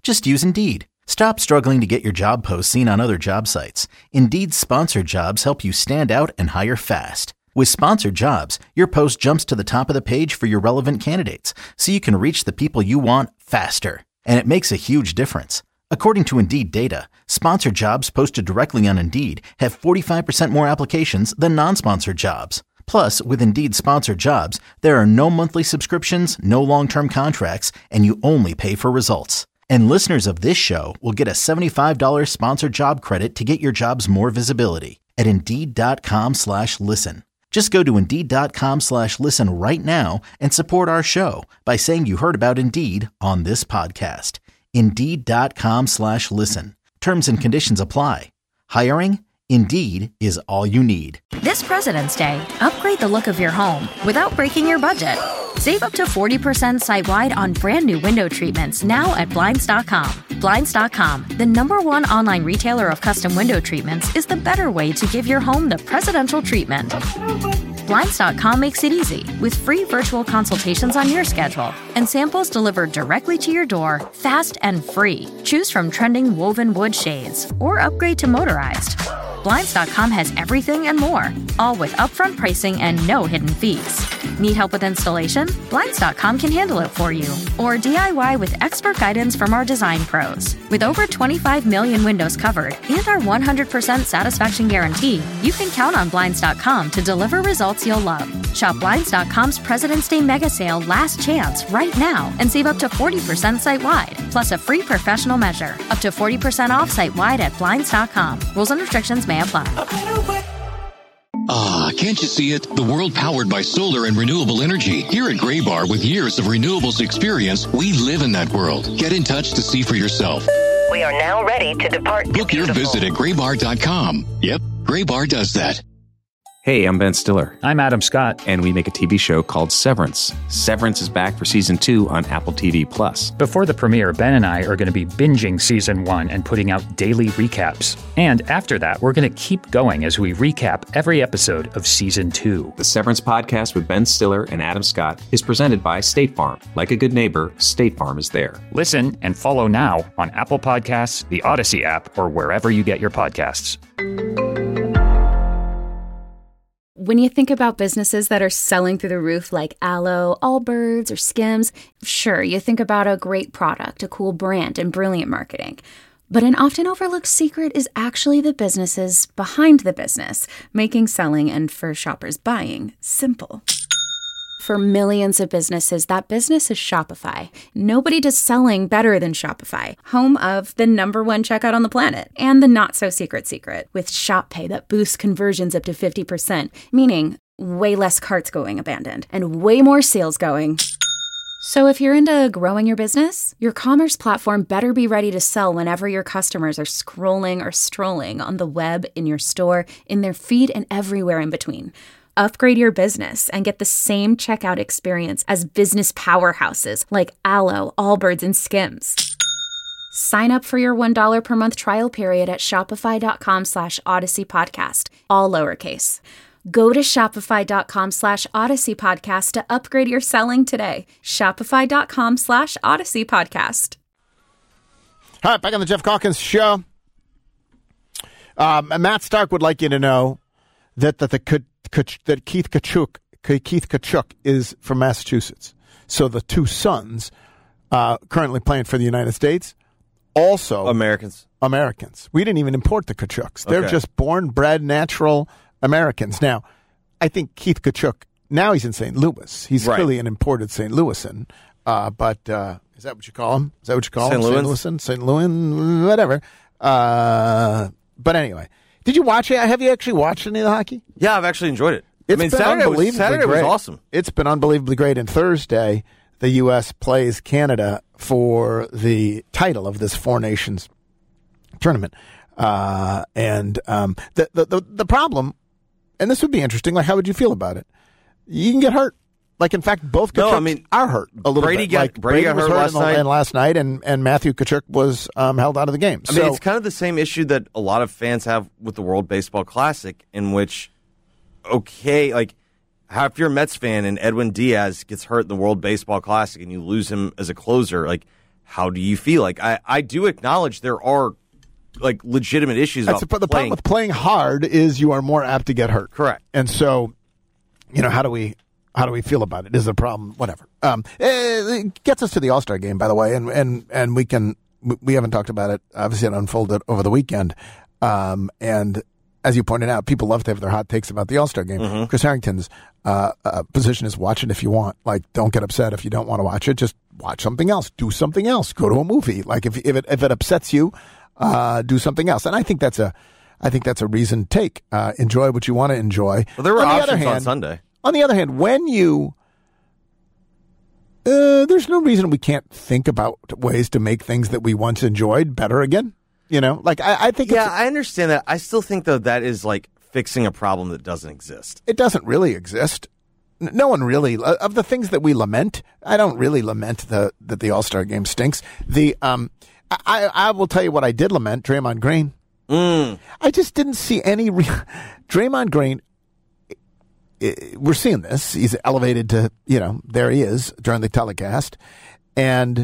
Just use Indeed. Stop struggling to get your job posts seen on other job sites. Indeed's sponsored jobs help you stand out and hire fast. With sponsored jobs, your post jumps to the top of the page for your relevant candidates, so you can reach the people you want faster. And it makes a huge difference. According to Indeed data, sponsored jobs posted directly on Indeed have 45% more applications than non-sponsored jobs. Plus, with Indeed sponsored jobs, there are no monthly subscriptions, no long-term contracts, and you only pay for results. And listeners of this show will get a $75 sponsored job credit to get your jobs more visibility at Indeed.com/listen. Just go to Indeed.com/listen right now and support our show by saying you heard about Indeed on this podcast. Indeed.com/listen. Terms and conditions apply. Hiring? Indeed is all you need. This President's Day, upgrade the look of your home without breaking your budget. Save up to 40% site-wide on brand new window treatments now at Blinds.com. Blinds.com, the #1 online retailer of custom window treatments, is the better way to give your home the presidential treatment. Blinds.com makes it easy with free virtual consultations on your schedule and samples delivered directly to your door, fast and free. Choose from trending woven wood shades or upgrade to motorized. Blinds.com has everything and more, all with upfront pricing and no hidden fees. Need help with installation? Blinds.com can handle it for you. Or DIY with expert guidance from our design pros. With over 25 million windows covered and our 100% satisfaction guarantee, you can count on Blinds.com to deliver results you'll love. Shop Blinds.com's President's Day Mega Sale Last Chance right now and save up to 40% site-wide, plus a free professional measure. Up to 40% off site-wide at Blinds.com. Rules and restrictions may apply. Can't you see it? The world powered by solar and renewable energy. Here at Graybar, with years of renewables experience, we live in that world. Get in touch to see for yourself. We are now ready to depart. Book your visit at graybar.com. Yep, Graybar does that. Hey, I'm Ben Stiller. I'm Adam Scott. And we make a TV show called Severance. Severance is back for Season 2 on Apple TV+. Before the premiere, Ben and I are going to be binging Season 1 and putting out daily recaps. And after that, we're going to keep going as we recap every episode of Season 2. The Severance podcast with Ben Stiller and Adam Scott is presented by State Farm. Like a good neighbor, State Farm is there. Listen and follow now on Apple Podcasts, the Odyssey app, or wherever you get your podcasts. When you think about businesses that are selling through the roof like Aloe, Allbirds, or Skims, sure, you think about a great product, a cool brand, and brilliant marketing. But an often overlooked secret is actually the businesses behind the business, making selling and, for shoppers, buying simple. For millions of businesses, that business is Shopify. Nobody does selling better than Shopify, home of the #1 checkout on the planet, and the not-so-secret secret, with Shop Pay that boosts conversions up to 50%, meaning way less carts going abandoned, and way more sales going. So if you're into growing your business, your commerce platform better be ready to sell whenever your customers are scrolling or strolling on the web, in your store, in their feed, and everywhere in between. Upgrade your business and get the same checkout experience as business powerhouses like Aloe, Allbirds, and Skims. Sign up for your $1 per month trial period at shopify.com/Odyssey Podcast, all lowercase. Go to shopify.com/Odyssey Podcast to upgrade your selling today. Shopify.com/Odyssey Podcast. All right, back on the Jeff Calkins Show. Matt Stark would like you to know that Keith Kachuk is from Massachusetts. So the two sons currently playing for the United States, also Americans. We didn't even import the Kachuks. They're just born, bred, natural Americans. Now, I think Keith Kachuk, now he's in St. Louis. He's really an imported St. Louisan. But is that what you call him? Is that what you call him? St. Louisan? St. Louis, whatever. But anyway. Did you watch it? Have you actually watched any of the hockey? Yeah, I've actually enjoyed it. Saturday was awesome. It's been unbelievably great. And Thursday, the U.S. plays Canada for the title of this Four Nations tournament. The problem, and this would be interesting, like how would you feel about it? You can get hurt. Like, in fact, both Kachuks are hurt a little bit. Brady got hurt last night, and Matthew Tkachuk was held out of the game. I mean, it's kind of the same issue that a lot of fans have with the World Baseball Classic, in which, if you're a Mets fan and Edwin Diaz gets hurt in the World Baseball Classic and you lose him as a closer, like, how do you feel? Like, I do acknowledge there are like legitimate issues about the problem with playing hard is you are more apt to get hurt. Correct. And so, how do we feel about it? Is a problem? Whatever. It gets us to the All-Star game, by the way, and we haven't talked about it. Obviously, it unfolded over the weekend, and as you pointed out, people love to have their hot takes about the All-Star game. Mm-hmm. Chris Harrington's position is watch it if you want. Like, don't get upset if you don't want to watch it. Just watch something else. Do something else. Go to a movie. Like, if it upsets you, do something else. And I think that's a reasoned take. Enjoy what you want to enjoy. Well, there were options on Sunday. On the other hand, when you there's no reason we can't think about ways to make things that we once enjoyed better again. I think. Yeah, I understand that. I still think, though, that is like fixing a problem that doesn't exist. It doesn't really exist. No one really, of the things that we lament, I don't really lament that the All-Star game stinks. I will tell you what I did lament, Draymond Green. I just didn't see any Draymond Green. We're seeing this. He's elevated to, there he is during the telecast. And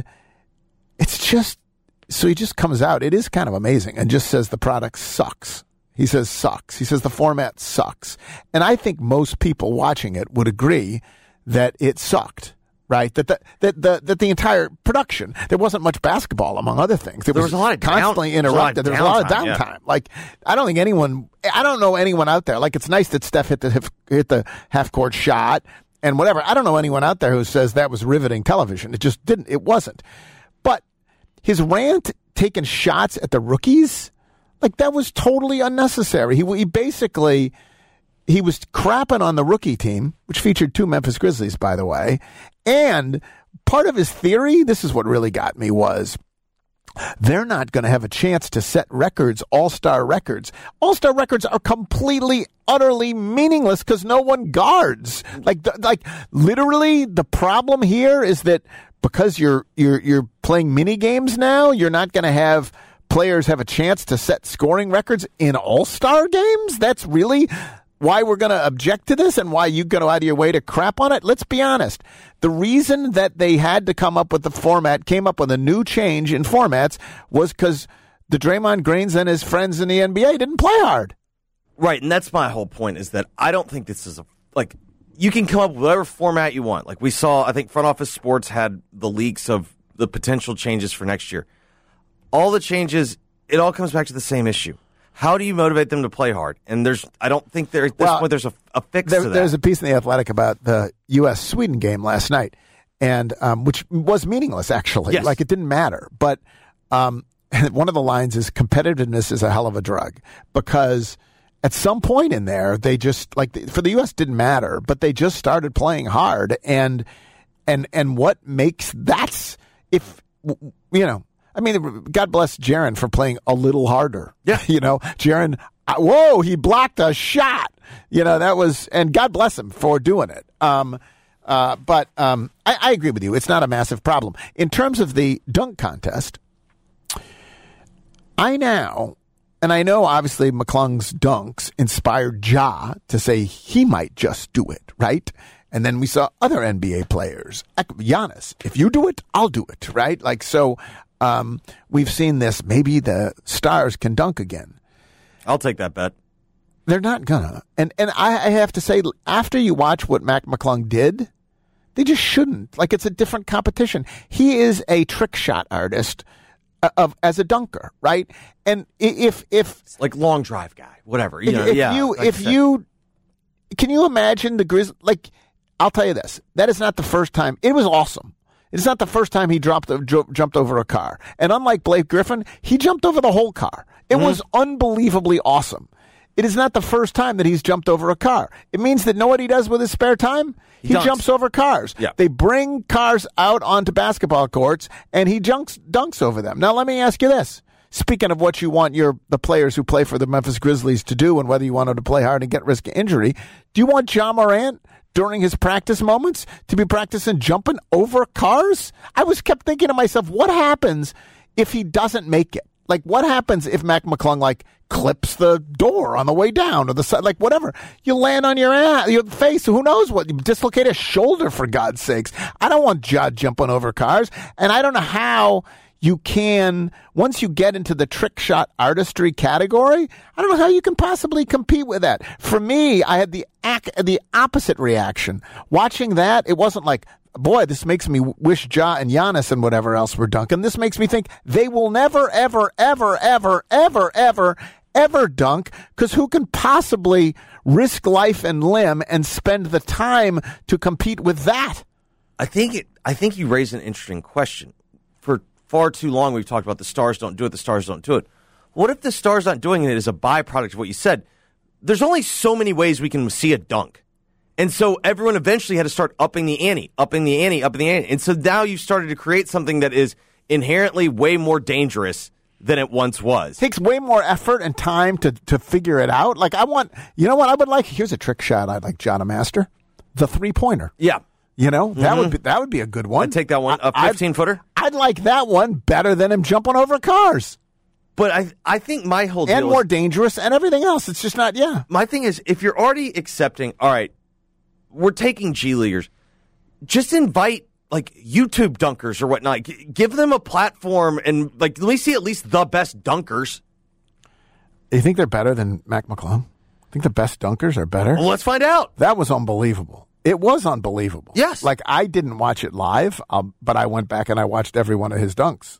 it's just, so he just comes out. It is kind of amazing and just says the product sucks. He says sucks. He says the format sucks. And I think most people watching it would agree that it sucked, right? That the entire production, there wasn't much basketball among other things. There was a lot of constantly interrupted. There was a lot of downtime. Yeah. Like, I don't know anyone out there. Like, it's nice that Steph hit the half court shot and whatever. I don't know anyone out there who says that was riveting television. It wasn't. But his rant taking shots at the rookies, like, that was totally unnecessary. He basically, he was crapping on the rookie team, which featured 2 Memphis Grizzlies, by the way. And part of his theory, this is what really got me, was they're not going to have a chance to set records, all-star records. All-star records are completely, utterly meaningless because no one guards. Like literally, the problem here is that because you're playing mini games now, you're not going to have players have a chance to set scoring records in all-star games. That's really why we're going to object to this and why you go out of your way to crap on it. Let's be honest. The reason that they had to come up with came up with a new change in formats was because the Draymond Greens and his friends in the NBA didn't play hard. Right, and that's my whole point, is that I don't think this is you can come up with whatever format you want. Like we saw, I think Front Office Sports had the leaks of the potential changes for next year. All the changes, it all comes back to the same issue. How do you motivate them to play hard? And I don't think at this point there's a fix to that. There's a piece in The Athletic about the U.S.-Sweden game last night, and which was meaningless, actually. Yes. Like, it didn't matter. But one of the lines is competitiveness is a hell of a drug, because at some point in there, they just, for the U.S. didn't matter, but they just started playing hard. And what makes I mean, God bless Jaren for playing a little harder. Yeah. Jaren, he blocked a shot. And God bless him for doing it. But I agree with you. It's not a massive problem. In terms of the dunk contest, I know obviously McClung's dunks inspired Ja to say he might just do it, right? And then we saw other NBA players, Giannis, if you do it, I'll do it, right? We've seen this. Maybe the stars can dunk again. I'll take that bet. They're not gonna. And I have to say, after you watch what Mac McClung did, they just shouldn't. It's a different competition. He is a trick shot artist as a dunker, right? And if it's like long drive guy, whatever. Can you imagine the Grizzlies? I'll tell you this. That is not the first time. It was awesome. It's not the first time he jumped over a car. And unlike Blake Griffin, he jumped over the whole car. It was unbelievably awesome. It is not the first time that he's jumped over a car. It means that know what he does with his spare time? He jumps over cars. Yeah. They bring cars out onto basketball courts, and he dunks over them. Now, let me ask you this. Speaking of what you want the players who play for the Memphis Grizzlies to do and whether you want them to play hard and get risk of injury, do you want Ja Morant during his practice moments to be practicing jumping over cars? I kept thinking to myself, what happens if he doesn't make it? Like, what happens if Mac McClung, like, clips the door on the way down or the side, like, whatever? You land on your ass, your face, who knows what? You dislocate a shoulder, for God's sakes. I don't want Judd jumping over cars, and I don't know how you can, once you get into the trick shot artistry category, I don't know how you can possibly compete with that. For me, I had the opposite reaction. Watching that, it wasn't like, boy, this makes me wish Ja and Giannis and whatever else were dunking. This makes me think they will never, ever, ever, ever, ever, ever, ever dunk, because who can possibly risk life and limb and spend the time to compete with that? I think you raise an interesting question. For far too long, we've talked about the stars don't do it, the stars don't do it. What if the stars not doing it is a byproduct of what you said? There's only so many ways we can see a dunk. And so everyone eventually had to start upping the ante. And so now you've started to create something that is inherently way more dangerous than it once was. It takes way more effort and time to figure it out. Like, I want, you know what I would like? Here's a trick shot I'd like John to master. The 3-pointer. Yeah. You know, that would be a good one. I'd take that one, a 15-footer. I'd like that one better than him jumping over cars. But I think my whole deal and more dangerous and everything else. It's just not, yeah. My thing is, if you're already accepting, all right, we're taking G Leaguers, just invite like YouTube dunkers or whatnot. Give them a platform and like let me see at least the best dunkers. You think they're better than Mac McClung? I think the best dunkers are better. Well, let's find out. That was unbelievable. It was unbelievable. Yes. Like, I didn't watch it live, but I went back and I watched every one of his dunks.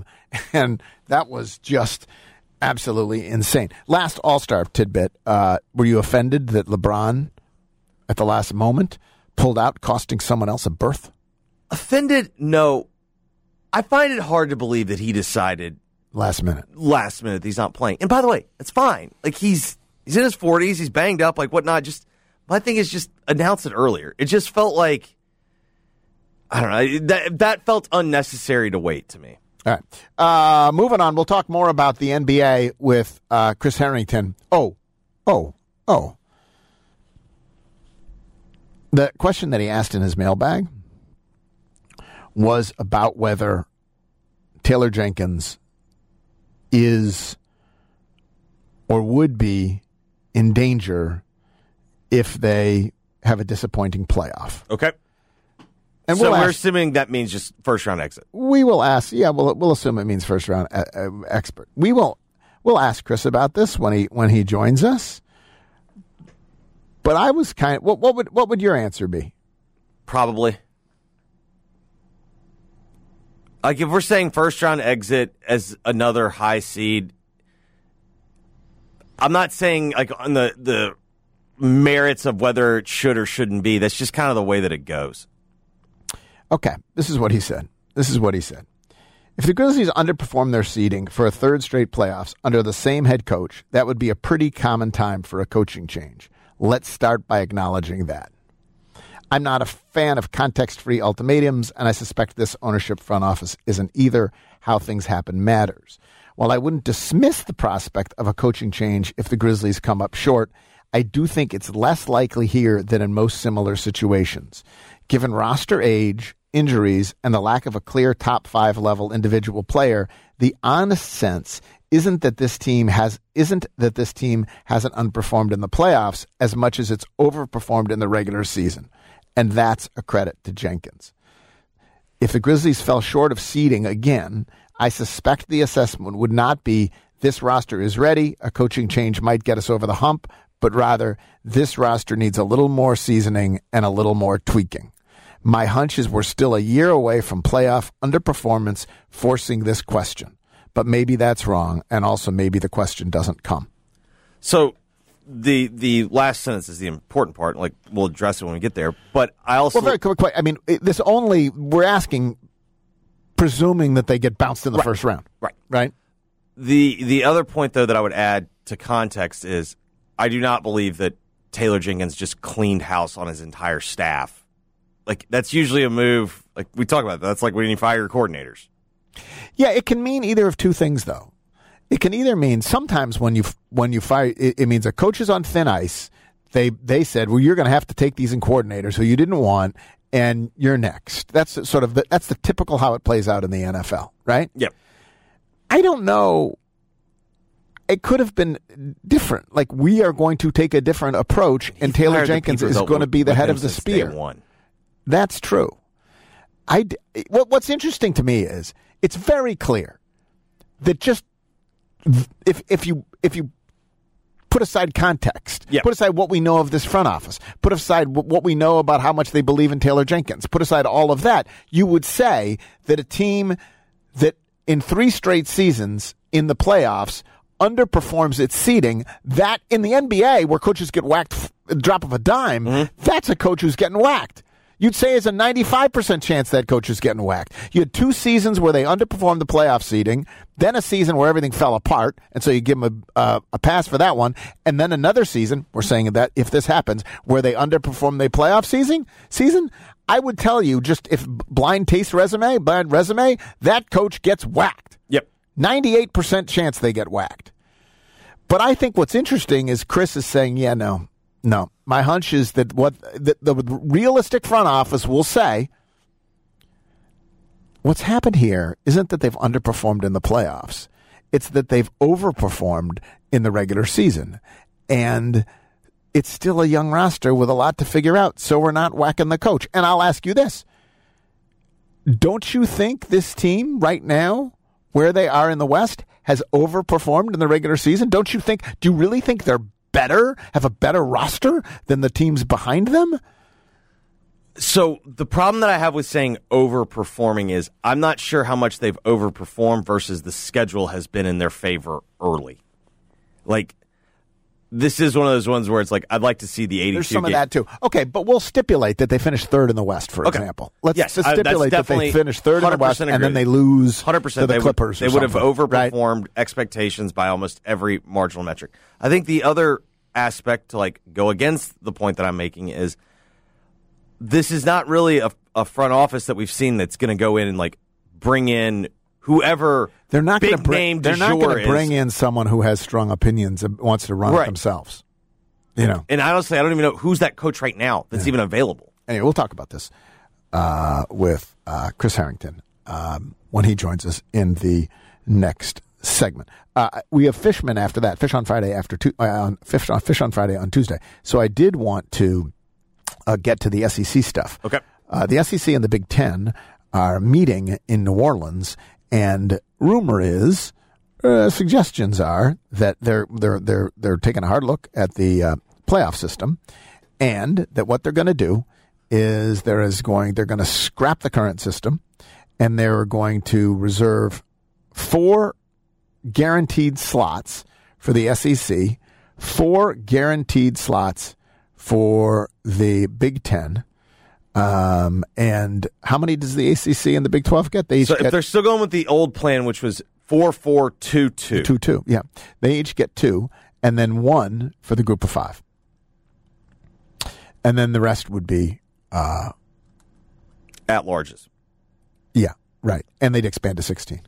And that was just absolutely insane. Last All-Star tidbit. Were you offended that LeBron, at the last moment, pulled out, costing someone else a berth? Offended? No. I find it hard to believe that he decided last minute that he's not playing. And by the way, it's fine. Like, he's in his 40s, he's banged up, like whatnot. Just my thing is just announce it earlier. It just felt like, I don't know, that felt unnecessary to wait to me. All right. Moving on, we'll talk more about the NBA with Chris Harrington. The question that he asked in his mailbag was about whether Taylor Jenkins is or would be in danger if they have a disappointing playoff. Okay. And so we're assuming that means just first-round exit. We will ask. Yeah, we'll assume it means first-round expert. We'll ask Chris about this when he joins us. But I was kind of what would your answer be? Probably. Like, if we're saying first-round exit as another high seed, I'm not saying like on the merits of whether it should or shouldn't be. That's just kind of the way that it goes. Okay, this is what he said. If the Grizzlies underperform their seeding for a third straight playoffs under the same head coach, that would be a pretty common time for a coaching change. Let's start by acknowledging that. I'm not a fan of context-free ultimatums, and I suspect this ownership front office isn't either. How things happen matters. While I wouldn't dismiss the prospect of a coaching change if the Grizzlies come up short, I do think it's less likely here than in most similar situations. Given roster age, injuries, and the lack of a clear top 5 level individual player, the honest sense isn't that this team hasn't underperformed in the playoffs as much as it's overperformed in the regular season. And that's a credit to Jenkins. If the Grizzlies fell short of seeding again, I suspect the assessment would not be this roster is ready, a coaching change might get us over the hump, but rather this roster needs a little more seasoning and a little more tweaking. My hunch is we're still a year away from playoff underperformance forcing this question. But maybe that's wrong, and also maybe the question doesn't come. So the last sentence is the important part. Like, we'll address it when we get there. But I also... Well, very quick. I mean, we're asking, presuming that they get bounced in the first round. Right? The other point, though, that I would add to context is I do not believe that Taylor Jenkins just cleaned house on his entire staff. Like, that's usually a move, like we talk about, that's like when you fire your coordinators. Yeah, it can mean either of two things, though. It can either mean sometimes when you fire, it means a coach is on thin ice. They said, well, you're going to have to take these in coordinators who you didn't want, and you're next. That's sort of that's the typical how it plays out in the NFL, right? Yep. I don't know. It could have been different. Like, we are going to take a different approach, and Taylor Jenkins is going to be the head of the spear. That's true. What's interesting to me is it's very clear that just if you put aside context, put aside what we know of this front office, put aside what we know about how much they believe in Taylor Jenkins, put aside all of that, you would say that a team that in 3 straight seasons in the playoffs underperforms its seeding, that in the NBA where coaches get whacked at the drop of a dime, that's a coach who's getting whacked. You'd say it's a 95% chance that coach is getting whacked. You had 2 seasons where they underperformed the playoff seeding, then a season where everything fell apart, and so you give them a pass for that one, and then another season, we're saying that if this happens, where they underperform the playoff season, I would tell you, just if blind resume, that coach gets whacked. 98% chance they get whacked. But I think what's interesting is Chris is saying, no. My hunch is that what the realistic front office will say, what's happened here isn't that they've underperformed in the playoffs. It's that they've overperformed in the regular season. And it's still a young roster with a lot to figure out, so we're not whacking the coach. And I'll ask you this. Don't you think this team right now, where they are in the West, has overperformed in the regular season? Do you really think they're have a better roster than the teams behind them? So the problem that I have with saying overperforming is I'm not sure how much they've overperformed versus the schedule has been in their favor early. Like, this is one of those ones where it's like, I'd like to see the 82 There's some of that, too. Okay, but we'll stipulate that they finished 3rd in the West, for example. Let's just stipulate that they finished 3rd in the West, and then they lose 100% to the Clippers. They would have overperformed expectations by almost every marginal metric. I think the other aspect to go against the point that I'm making is this is not really a front office that we've seen that's going to go in and bring in whoever they're not big name They're not going to bring in someone who has strong opinions and wants to run it themselves. And honestly, I don't even know who's that coach right now that's even available. Anyway, we'll talk about this with Chris Harrington when he joins us in the next segment. We have Fishman after that. Fish on Friday Fish on Friday on Tuesday. So I did want to get to the SEC stuff. Okay. The SEC and the Big Ten are meeting in New Orleans, and rumor is, suggestions are that they're taking a hard look at the playoff system, and that what they're going to do is they're going to scrap the current system, and they're going to reserve 4 guaranteed slots for the SEC, 4 guaranteed slots for the Big Ten. And how many does the ACC and the Big 12 get? If they're still going with the old plan, which was 4-4-2-2. 2-2, yeah. They each get 2, and then 1 for the group of 5. And then the rest would be at-larges. Yeah, right. And they'd expand to 16.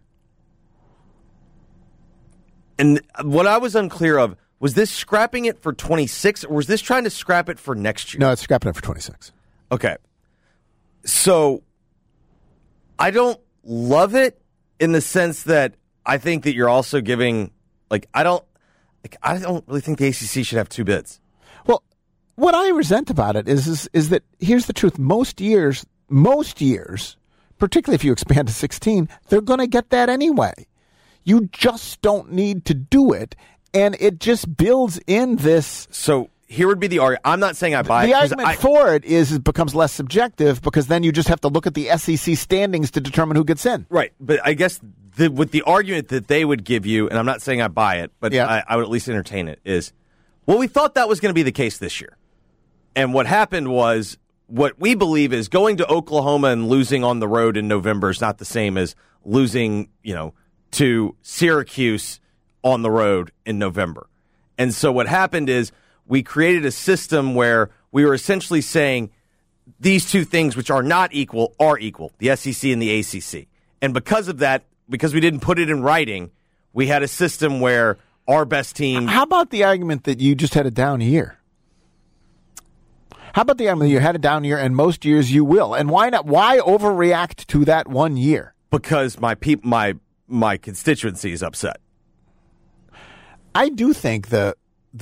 And what I was unclear of, was this scrapping it for 26, or was this trying to scrap it for next year? No, it's scrapping it for 26. Okay. So I don't love it in the sense that I think that you're also giving, I don't really think the ACC should have 2 bids. Well, what I resent about it is that here's the truth. Most years, particularly if you expand to 16, they're going to get that anyway. You just don't need to do it, and it just builds in this. So here would be the argument. I'm not saying I buy it. The argument for it is it becomes less subjective because then you just have to look at the SEC standings to determine who gets in. Right, but I guess with the argument that they would give you, and I'm not saying I buy it, but I would at least entertain it, is, well, we thought that was going to be the case this year. And what happened was, what we believe is going to Oklahoma and losing on the road in November is not the same as losing, to Syracuse on the road in November. And so what happened is we created a system where we were essentially saying these 2 things, which are not equal, are equal, the SEC and the ACC. And because of that, because we didn't put it in writing, we had a system where our best team... How about the argument that you just had a down year? How about the argument that you had a down year and most years you will? And why not? Why overreact to that one year? Because my my constituency is upset. I do think the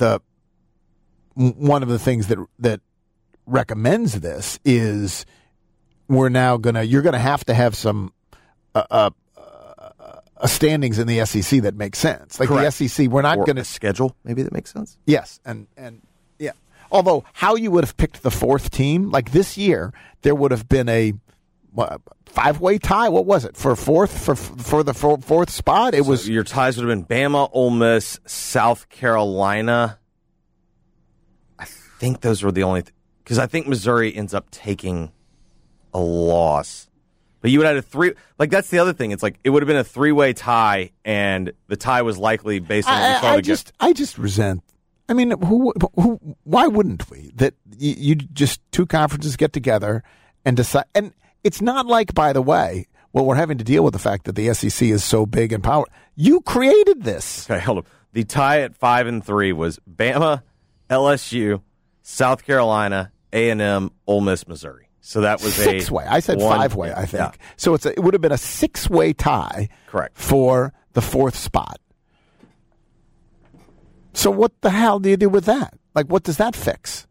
one of the things that recommends this is you're gonna have to have some standings in the SEC that make sense. Like Correct. The SEC, we're not going to schedule maybe that makes sense. Yes, and yeah. Although how you would have picked the fourth team, like this year, there would have been a 5-way tie. What was it for fourth for the fourth spot? It was your ties would have been Bama, Ole Miss, South Carolina. I think those were the only because I think Missouri ends up taking a loss. But you would have had a 3 like that's the other thing. It's like it would have been a 3-way tie, and the tie was likely based on what you I just resent. I mean, who? Why wouldn't we? That you just two conferences get together and decide. And it's not like, by the way, well, we're having to deal with the fact that the SEC is so big and powerful. You created this. Okay, hold on. The tie at 5 and 3 was Bama, LSU, South Carolina, A&M, Ole Miss, Missouri. So that was 6-way. I said 5-way, I think. Yeah. So it would have been a 6-way tie Correct. For the fourth spot. So what the hell do you do with that? Like, what does that fix?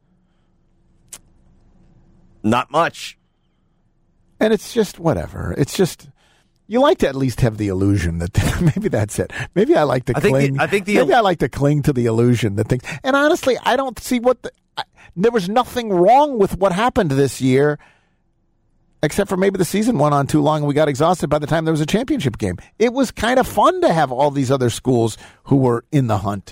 Not much. And it's just whatever. It's just you like to at least have the illusion that maybe that's it. Maybe I like to cling. Maybe I like to cling to the illusion that things. And honestly, I don't see there was nothing wrong with what happened this year, except for maybe the season went on too long and we got exhausted by the time there was a championship game. It was kind of fun to have all these other schools who were in the hunt.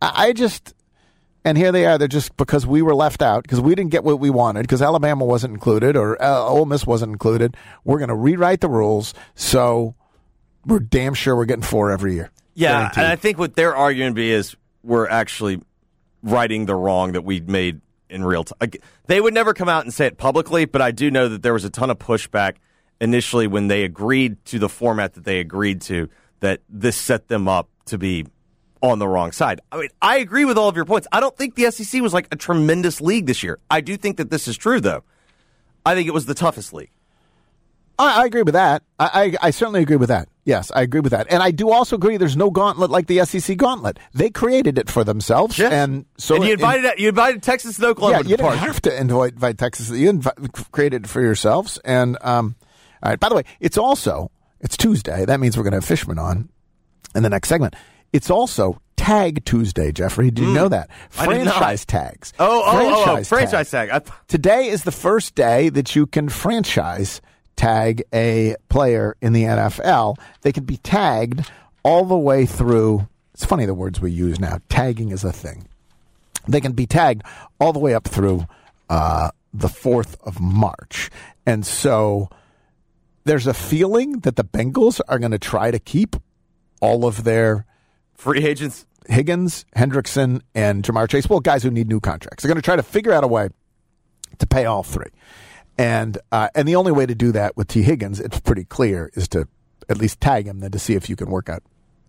And here they are. They're just because we were left out, because we didn't get what we wanted, because Alabama wasn't included or Ole Miss wasn't included. We're going to rewrite the rules, so we're damn sure we're getting 4 every year. Yeah, guaranteed. And I think what their argument is we're actually righting the wrong that we made in real time. They would never come out and say it publicly, but I do know that there was a ton of pushback initially when they agreed to the format that they agreed to, that this set them up to be on the wrong side. I mean, I agree with all of your points. I don't think the SEC was like a tremendous league this year. I do think that this is true, though. I think it was the toughest league. I agree with that. I certainly agree with that. Yes, I agree with that. And I do also agree there's no gauntlet like the SEC gauntlet. They created it for themselves. Yes. And you invited Texas and Oklahoma. Yeah, you didn't have to invite Texas. You created it for yourselves. And all right, by the way, it's Tuesday. That means we're going to have Fishman on in the next segment. It's also Tag Tuesday, Jeffrey. Did you know that? Franchise tags. Franchise tag. Today is the first day that you can franchise tag a player in the NFL. They can be tagged all the way through. It's funny the words we use now. Tagging is a thing. They can be tagged all the way up through the 4th of March. And so there's a feeling that the Bengals are going to try to keep all of their free agents, Higgins, Hendrickson, and Jamar Chase. Well, guys who need new contracts. They're going to try to figure out a way to pay all 3. And the only way to do that with T. Higgins, it's pretty clear, is to at least tag him, then to see if you can work out.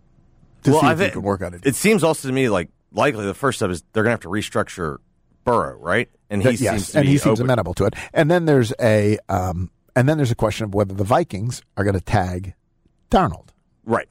It seems also to me like likely the first step is they're going to have to restructure Burrow, right? And he seems amenable to it. And then there's a question of whether the Vikings are going to tag Darnold. Right.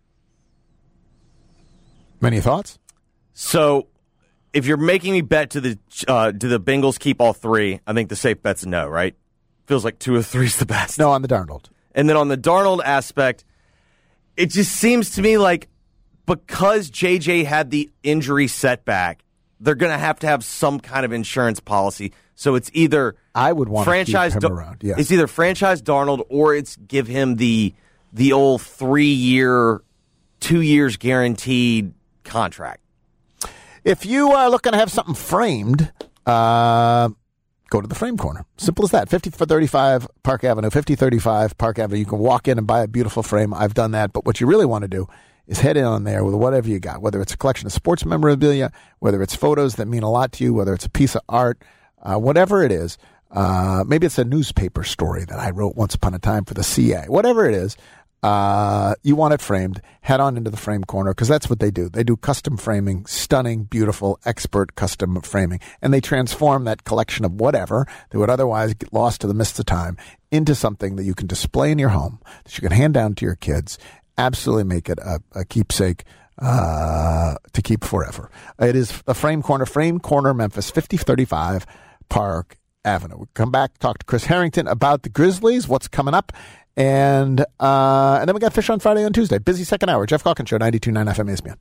Any thoughts? So, if you're making me bet do the Bengals keep all 3, I think the safe bet's no, right? Feels like 2 of 3 is the best. No, on the Darnold. And then on the Darnold aspect, it just seems to me like because JJ had the injury setback, they're going to have some kind of insurance policy. So it's either I would want franchise to keep him around. Yes. It's either franchise Darnold or it's give him the old 3-year, 2 years guaranteed contract. If you are looking to have something framed, go to the Frame Corner. Simple as that. 50 for 35 Park Avenue, 5035 Park Avenue. You can walk in and buy a beautiful frame. I've done that. But what you really want to do is head in on there with whatever you got, whether it's a collection of sports memorabilia, whether it's photos that mean a lot to you, whether it's a piece of art, whatever it is. Maybe it's a newspaper story that I wrote once upon a time for the CA. Whatever it is. You want it framed, head on into the Frame Corner, because that's what they do. They do custom framing, stunning, beautiful, expert custom framing, and they transform that collection of whatever that would otherwise get lost to the mists of time into something that you can display in your home, that you can hand down to your kids, absolutely make it a keepsake to keep forever. It is a Frame Corner, Memphis, 5035 Park Avenue. We'll come back, talk to Chris Harrington about the Grizzlies, what's coming up, and then we got Fish on Friday and Tuesday. Busy second hour. Jeff Calkins Show, 92.9 FM ESPN.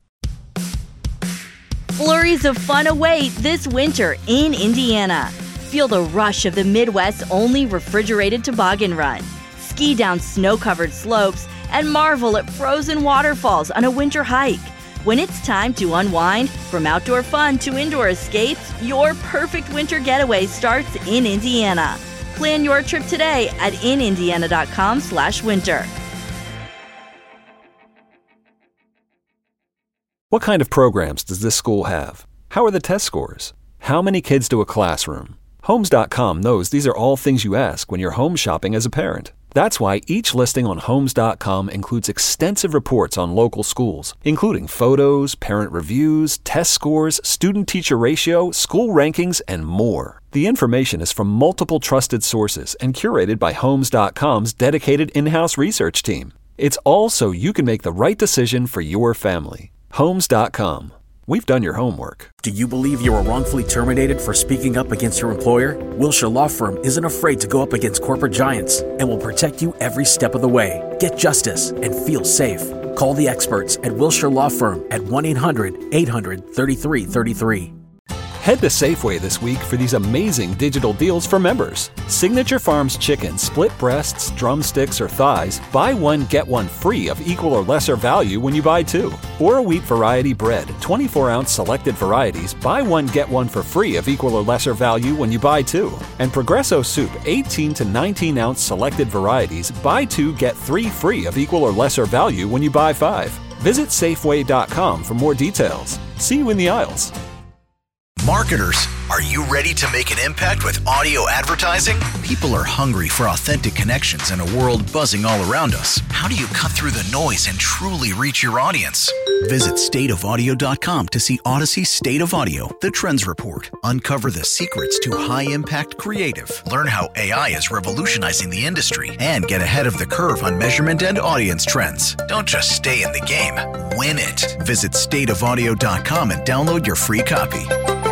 Flurries of fun await this winter in Indiana. Feel the rush of the Midwest's only refrigerated toboggan run. Ski down snow-covered slopes and marvel at frozen waterfalls on a winter hike. When it's time to unwind, from outdoor fun to indoor escapes, your perfect winter getaway starts in Indiana. Plan your trip today at inindiana.com/winter. What kind of programs does this school have? How are the test scores? How many kids do a classroom? Homes.com knows these are all things you ask when you're home shopping as a parent. That's why each listing on Homes.com includes extensive reports on local schools, including photos, parent reviews, test scores, student-teacher ratio, school rankings, and more. The information is from multiple trusted sources and curated by Homes.com's dedicated in-house research team. It's all so you can make the right decision for your family. Homes.com. We've done your homework. Do you believe you were wrongfully terminated for speaking up against your employer? Wilshire Law Firm isn't afraid to go up against corporate giants and will protect you every step of the way. Get justice and feel safe. Call the experts at Wilshire Law Firm at 1-800-800-3333. Head to Safeway this week for these amazing digital deals for members. Signature Farms chicken, split breasts, drumsticks, or thighs, buy one, get one free of equal or lesser value when you buy two. Or a wheat variety bread, 24-ounce selected varieties, buy one, get one for free of equal or lesser value when you buy two. And Progresso soup, 18 to 19-ounce selected varieties, buy two, get three free of equal or lesser value when you buy five. Visit Safeway.com for more details. See you in the aisles. Marketers, are you ready to make an impact with audio advertising? People are hungry for authentic connections in a world buzzing all around us. How do you cut through the noise and truly reach your audience? Visit stateofaudio.com to see Odyssey State of Audio, the Trends Report. Uncover the secrets to high-impact creative. Learn how AI is revolutionizing the industry and get ahead of the curve on measurement and audience trends. Don't just stay in the game, win it. Visit stateofaudio.com and download your free copy.